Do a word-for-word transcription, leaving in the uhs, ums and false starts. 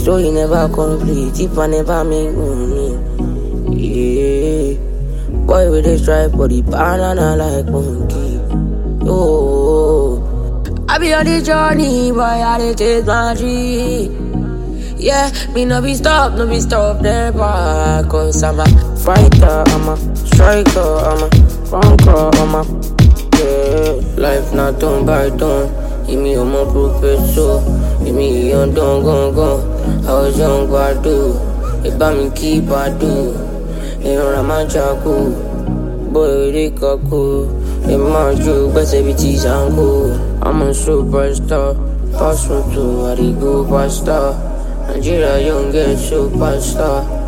Story never complete, if I never make money. Yeah. Boy, we dey strive for the banana like monkey. Oh, I be on the journey, boy, I dey take my dream. Yeah, me no be stop, no be stop, never. Cause I'm a fighter, I'm a striker, I'm a conqueror, I'm a yeah. Life not done by done. Give me on my professor. Give me on done, gone, gone. I was young, but I do. If I me keep, I do. You know, I'm a jago. Boy, they cool. In my joke, but every tease and go. I'm a superstar. Pass me to, I go past star. Nigeria young get superstar.